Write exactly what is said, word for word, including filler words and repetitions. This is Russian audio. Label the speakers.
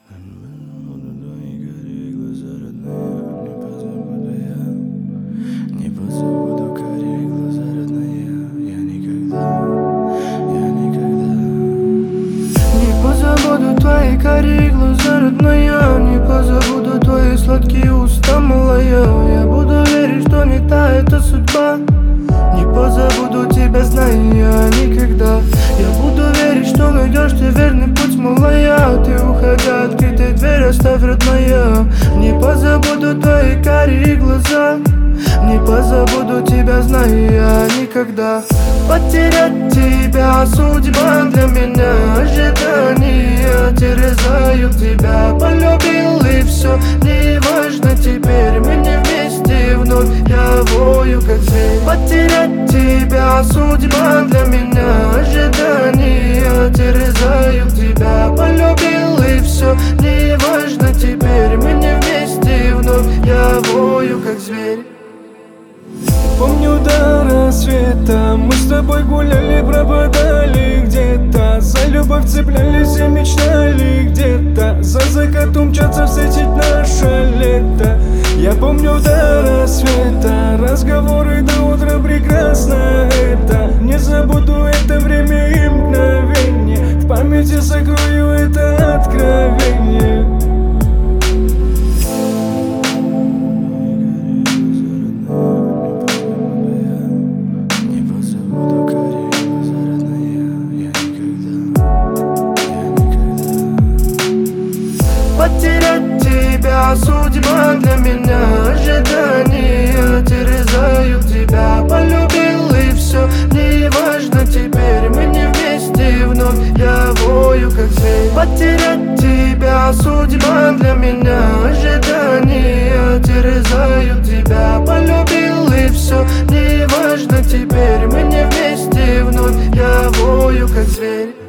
Speaker 1: Буду твои карие глаза родные, не позабуду я. Не позабуду карие глаза родные, я никогда, я никогда. Не позабуду твои карие глаза родные, не позабуду твои сладкие уста, малая. Я буду верить, что не та это судьба. Не позабуду тебя, знаю я никогда. Я буду верить, что найдешь ты верный путь, малая. Ты, уходя, открытой дверь оставь, родная. Не позабуду твои карие глаза, не позабуду тебя, знаю я никогда. Потерять тебя судьба для меня, ожидания терзают тебя. Полюбил и все, не важно теперь, мы не вместе вновь, я вою как зверь. Потерять тебя судьба для меня, ожидания терзают тебя. Полюбил и все, не важно теперь, мы не вместе вновь, я вою как зверь.
Speaker 2: Помню до рассвета мы с тобой гуляли, пропадали где-то. За любовь цеплялись и мечтали где-то. За закатом мчаться встретить наше лето. Я помню до рассвета разговоры до утра, прекрасно это. Не забуду это время и мгновение, в памяти сокрою это откровение.
Speaker 1: Потерять тебя судьба для меня, ожидания терзают тебя. Полюбил и все, не важно теперь, мы не вместе вновь, я вою как зверь. Потерять тебя судьба для меня, ожидания терзают тебя. Полюбил и все, не важно теперь, мы не вместе вновь, я вою как зверь.